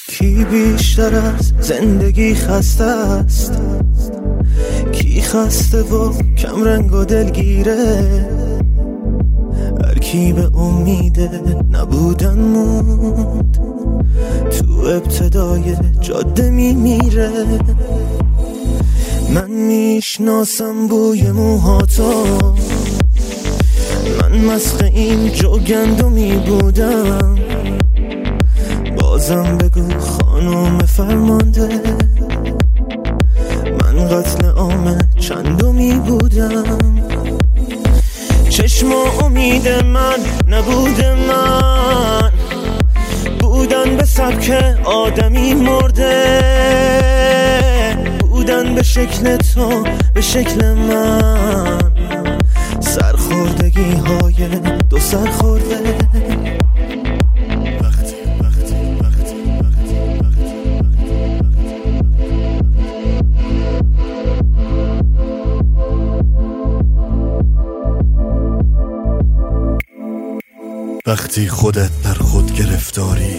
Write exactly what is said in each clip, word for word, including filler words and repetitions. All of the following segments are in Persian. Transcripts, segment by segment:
کی بیشتر از زندگی خسته است؟ کی خسته و کم رنگ و دلگیره؟ هر کی به امید نبودن موند تو ابتدای جاده میمیره. من میشناسم بوی موهاتو، من مسخ این جوگندمی بودم. بازم بگو خانم فرمانده، من قتل عام چندمی بودم. چشم و امید من نبود، من بودن به سبک آدمی مرده، بودن به شکل تو به شکل من، سرخوردگی های دو سرخورده. وقتی وقتی وقتی وقتی خودت در خود گرفتاری،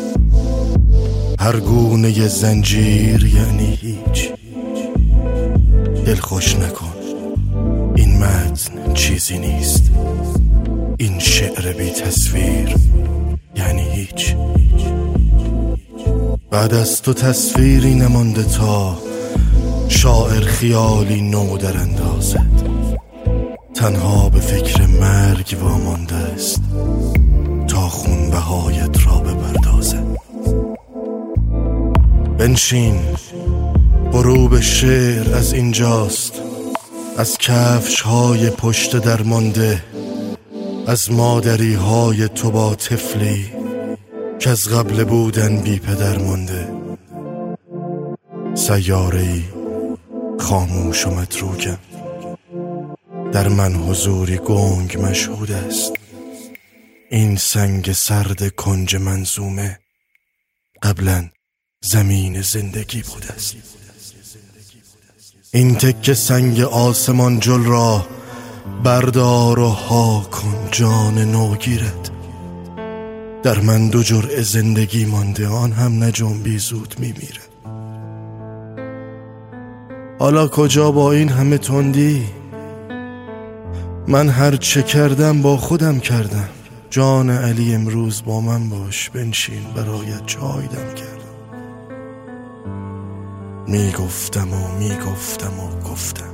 هر گونه زنجیر یعنی هیچ. دل خوش نکن، این متن چیزی نیست. این شعر بی تصویر یعنی هیچ. بعد از تو تصویری نمانده تا شاعر خیالی نو در اندازد. تنها به فکر مرگ وامانده است تا خونبهایت را بپردازد. بنشین، غروب شعر از اینجاست، از کفش های پشت درمانده، از مادری های تو با طفلی که از قبل بودن بی پدر مانده. سیاره‌ای خاموش و متروکم، در من حضوری گنگ مشهود است. این سنگ سرد کنج منظومه قبلا زمین زندگی بود است. این تکه سنگ آسمان جل را بردار و ها کن جان نوگیرت. در من دو جرعه زندگی مانده، آن هم نجنبی زود میمیره. حالا کجا با این همه تندی؟ من هر چه کردم با خودم کردم. جان علی امروز با من باش، بنشین برایت چای دم کردم. میگفتم و میگفتم و گفتم،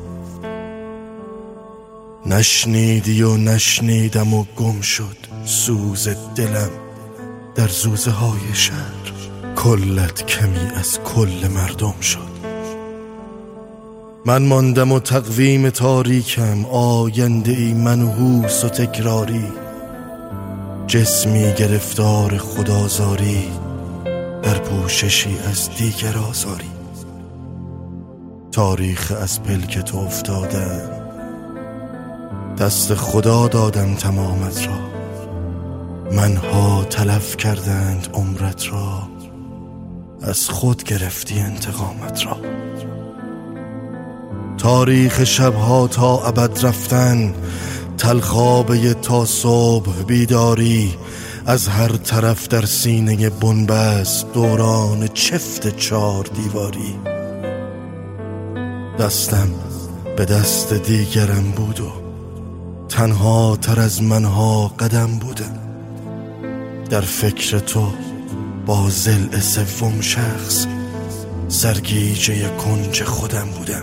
نشنیدی و نشنیدم و گم شد سوز دلم در زوزه های شهر. کلت کمی از کل مردم شد. من ماندم و تقویم تاریکم، آینده ای منحوس و تکراری. جسمی گرفتار خدازاری، در پوششی از دیگر آزاری. تاریخ از پلک تو افتادم، دست خدا دادم تمامت را. منها تلف کردند عمرت را، از خود گرفتی انتقامت را. تاریخ شبها تا ابد رفتن، تلخابه تا صبح بیداری. از هر طرف در سینه بنبست دوران چفت چار دیواری. دستم به دست دیگرم بود و تنها تر از منها قدم بودم. در فکر تو با ضلع سوم شخص سرگیجه کنج خودم بودم.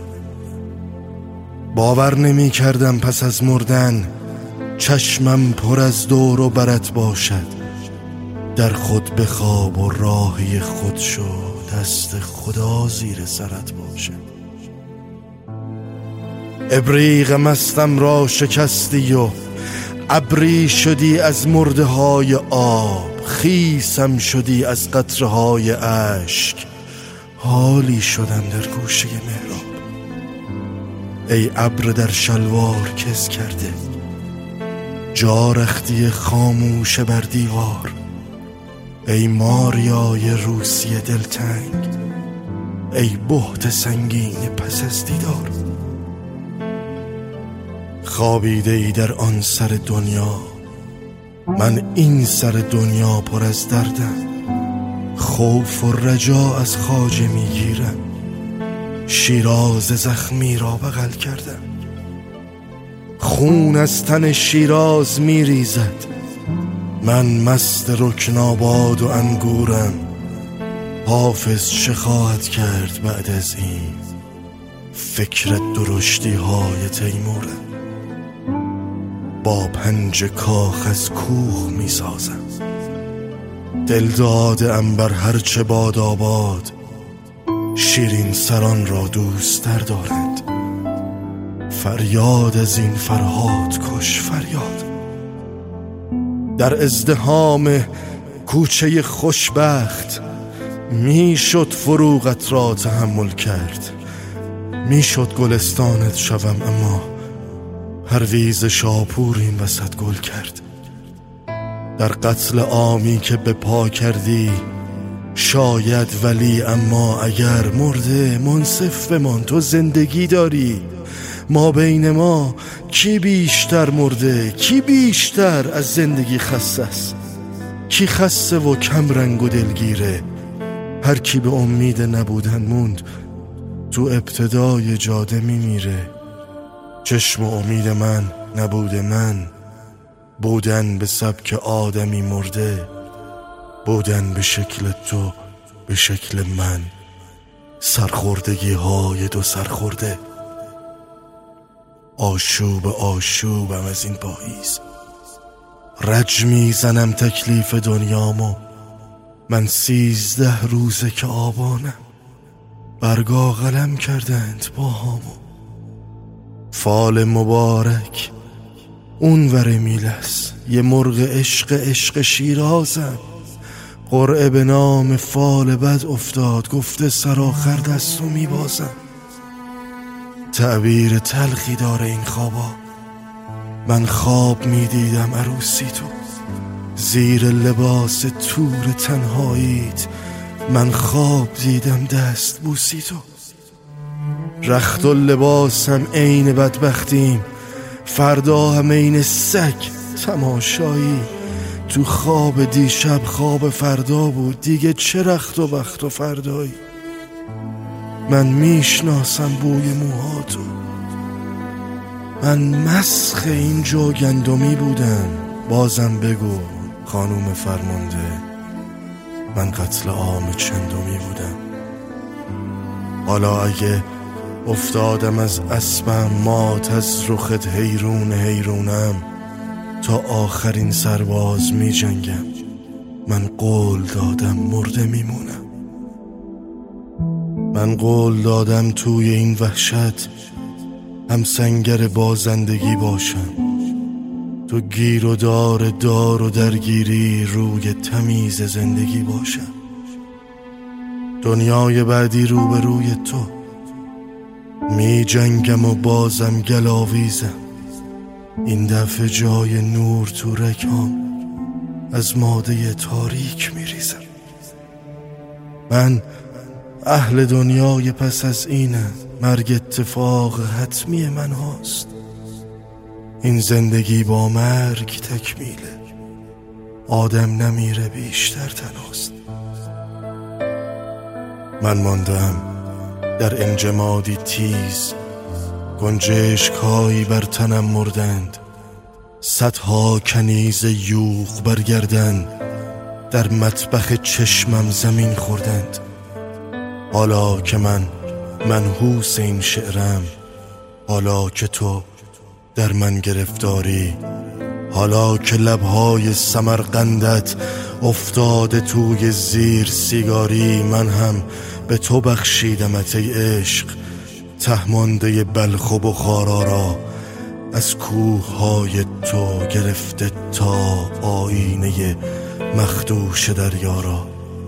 باور نمی کردم پس از مردن چشمم پر از دور و برت باشد. در خود بخواب و راهی خود شو، دست خدا زیر سرت باشد. ابریق مستم را شکستی و ابری شدی از مرده های آب. خیسم شدی از قطره های اشک، حالی شدم در گوشه محراب. ای ابر در شلوار کز کرده، جارختی خاموش بر دیوار. ای ماریای روسی دلتنگ، ای بهت سنگین پس از دیدار. خوابیده ای در آن سر دنیا، من این سر دنیا پر از دردم. خوف و رجا از خواجه میگیرم، شیراز زخمی را بغل کردم. خون از تن شیراز میریزد، من مست رکناباد و انگورم. حافظ چه خواهد کرد بعد از این؟ فکر درشتی های تیمورم. با پنج کاخ از کوه می سازم، دل دادم بر هرچه باد آباد. شیرین سران را دوست تر دارند، فریاد از این فرهاد کش فریاد. در ازدحام کوچه خوشبخت میشد فروغت را تحمل کرد، میشد گلستانت شوم، اما پرویز شاپور این وسط گل کرد. در قتل عامی که به پا کردی شاید، ولی اما اگر مرده منصف بمان، تو زندگی داری. ما بین ما کی بیشتر مرده، کی بیشتر از زندگی خسته است؟ کی خسته و کم رنگ و دلگیره؟ هر کی به امید نبودن موند، تو ابتدای جاده میمیره. چشم و امید من نبوده، من بودن به سبک آدمی مرده، بودن به شکل تو به شکل من، سرخوردگی های دو سرخورده. آشوب آشوبم از این پاییز، رج میزنم تکلیف دنیامو. من سیزده روزه که آبانم، برگا قلم کردند باهامو. فال مبارک اون ور میلس، یه مرغ عشق عشق شیرازم. قرعه به نام فال بد افتاد، گفته سرآخر دستو میبازم. تعبیر تلخی داره این خوابا، من خواب میدیدم عروسی تو. زیر لباس تور تنهاییت من خواب دیدم دست بوسی تو. رخت و لباسم عین بدبختیم، فردا هم عین سگ تماشایی. تو خواب دیشب خواب فردا بود، دیگه چه رخت و بخت و فردایی. من میشناسم بوی موهاتو، من مسخ این جو گندمی بودم. بازم بگو خانوم فرمانده، من قتل عام چندمی بودم. حالا اگه افتادم از اسبم، مات از رخت حیرون حیرونم. تا آخرین سرباز می جنگم، من قول دادم مرده میمونم. من قول دادم توی این وحشت هم سنگر بازندگی باشم. تو گیر و دار دار و درگیری روی تمیز زندگی باشم. دنیای بعدی رو به روی تو می جنگم و بازم گلاویزم. این دفعه جای نور تو رکام از ماده تاریک می ریزم. من اهل دنیای پس از اینم، مرگ اتفاق حتمی من هاست. این زندگی با مرگ تکمیله، آدم نمیره بیشتر تنهاست. من ماندم در انجمادی تیز، گنجشک‌هایی بر تنم مردند. صدها کنیز یوغ برگردن در مطبخ چشمم زمین خوردند. حالا که من منحوس این شعرم، حالا که تو در من گرفتاری، حالا که لبهای سمرقندت افتاده توی زیر سیگاری، من هم به تو بخشیدمت ای عشق، تهمانده بلخ و بخارا را از کوه های تو گرفته تا آینه مخدوش دریا را.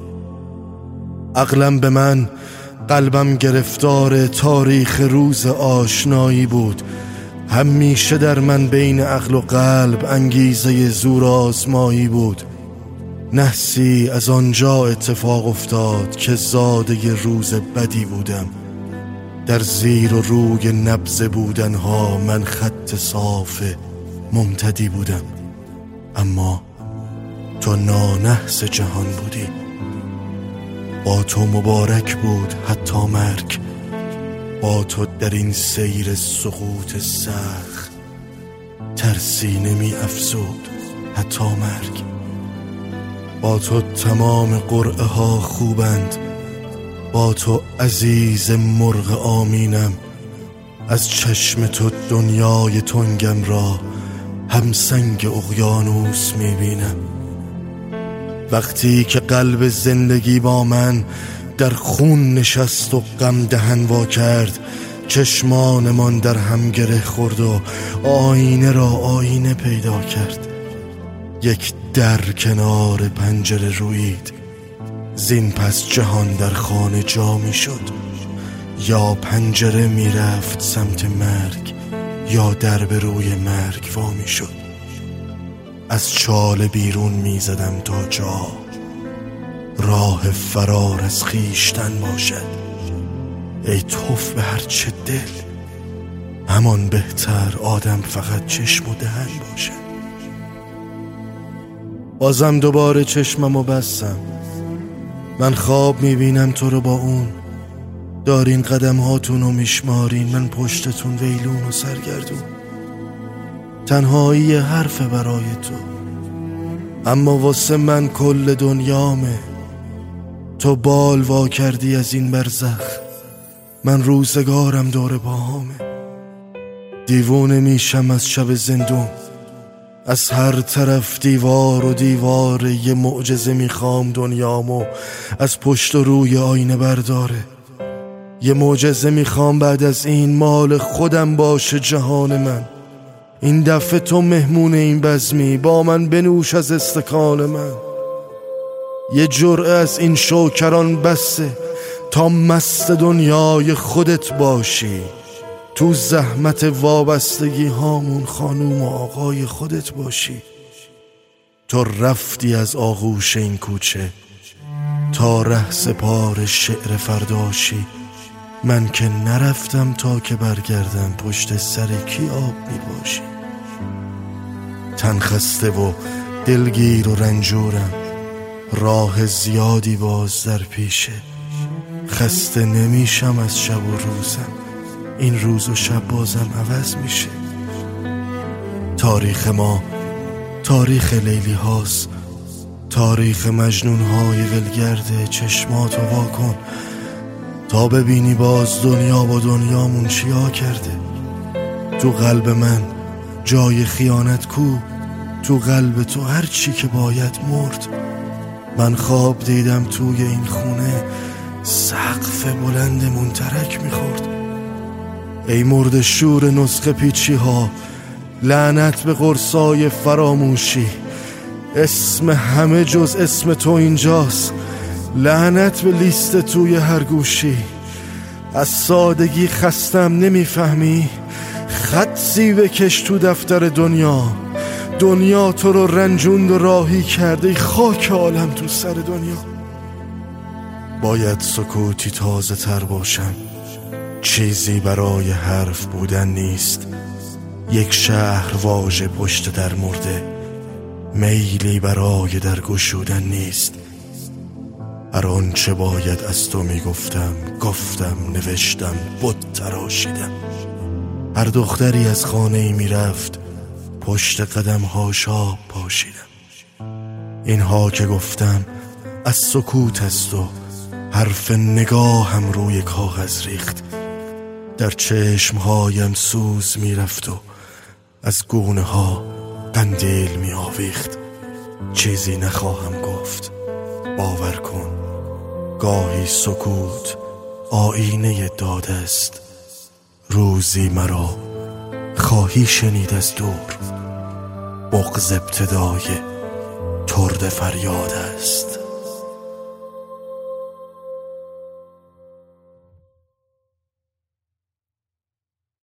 عقلم به من، قلبم گرفتار تاریخ روز آشنایی بود. همیشه در من بین عقل و قلب انگیزه زور آزمایی بود. نحسی از آنجا اتفاق افتاد که زاده روز بدی بودم. در زیر و روی نبض بودنها من خط صاف ممتدی بودم. اما تو نانحس جهان بودی، با تو مبارک بود حتی مرگ، با تو در این سیر سقوط سخت ترسی نمی افزود حتی مرگ. با تو تمام قرعه ها خوبند، با تو عزیز مرغ آمینم، از چشم تو دنیای تنگم را همسنگ اقیانوس میبینم. وقتی که قلب زندگی با من در خون نشست و غم دهن وا کرد، چشمانمان در هم گره خورد و آینه را آینه پیدا کرد. یک در کنار پنجره رویید، زین پس جهان در خانه جا می شد. یا پنجره می رفت سمت مرگ، یا در به روی مرگ وا می شد. از چاله بیرون می زدم تا جا راه فرار از خیشتن باشد. ای توف به هر چه دل، همان بهتر آدم فقط چشم و دهن باشد. بازم دوباره چشممو بستم، من خواب میبینم تو رو با اون، دارین قدم هاتونو میشمارین، من پشتتون ویلون و سرگردون. تنهایی حرف برای تو، اما واسه من کل دنیامه. تو بال وا کردی از این برزخ، من روزگارم دور باهامه. دیوونه میشم از شب زندون، از هر طرف دیوار و دیوار. یه معجزه میخوام دنیامو از پشت و روی آینه برداره. یه معجزه میخوام بعد از این مال خودم باشه جهان من. این دفعه تو مهمون این بزمی، با من بنوش از استکان من. یه جرعه از این شوکران بسه تا مست دنیای خودت باشی. تو زحمت وابستگی هامون خانوم و آقای خودت باشی. تو رفتی از آغوش این کوچه تا ره سپار شعر فرداشی. من که نرفتم تا که برگردم، پشت سر کی آب می باشی. تن خسته و دلگیر و رنجورم، راه زیادی باز در پیشه. خسته نمیشم از شب و روزم، این روز و شب بازم عوض میشه. تاریخ ما تاریخ لیلی هاست، تاریخ مجنون های ولگرده. چشماتو وا کن تا ببینی باز دنیا با دنیامون چیا کرده. تو قلب من جای خیانت کو، تو قلب تو هر چی که باید مرد. من خواب دیدم توی این خونه سقف بلند منترک میخورد. ای مرد شور نسخه پیچی ها، لعنت به قرصای فراموشی. اسم همه جز اسم تو اینجاست، لعنت به لیست توی هر گوشی. از سادگی خستم نمیفهمی، خطی بکش تو دفتر دنیا. دنیا تو رو رنجوند و راهی کرده، خاک عالم تو سر دنیا. باید سکوتی تازه تر باشم، چیزی برای حرف بودن نیست. یک شهر واژه پشت در مرده، میلی برای در گشودن نیست. هر آنچه باید از تو میگفتم گفتم، نوشتم بت تراشیدم. هر دختری از خانه ای میرفت، پشت قدم هاش آب پاشیدم. اینها که گفتم از سکوت است و حرف نگاهم روی کاغذ ریخت. در چشمهایم سوز میرفت و از گونه ها قندیل می آویخت. چیزی نخواهم گفت، باور کن. گاهی سکوت آینه داد است، روزی مرا خواهی شنید از دور. بغض ابتدای ترد فریاد است.